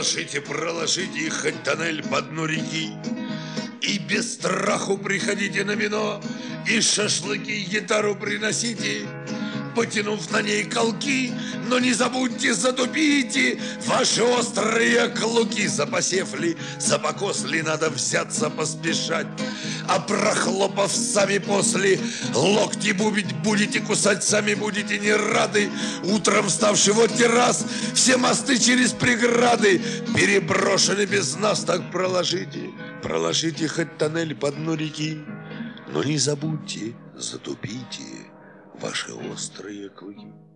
проложите хоть тоннель по дну реки, и без страху приходите на вино, и шашлыки, гитару приносите, потянув на ней колки, но не забудьте, затупите ваши острые клыки. Запосев ли, запокос ли, надо взяться поспешать, а прохлопав сами после, локти будете кусать, сами будете не рады. Утром вставший вот террас, все мосты через преграды переброшены без нас, так проложите хоть тоннель по дну реки, но не забудьте, затупите ваши острые клыки.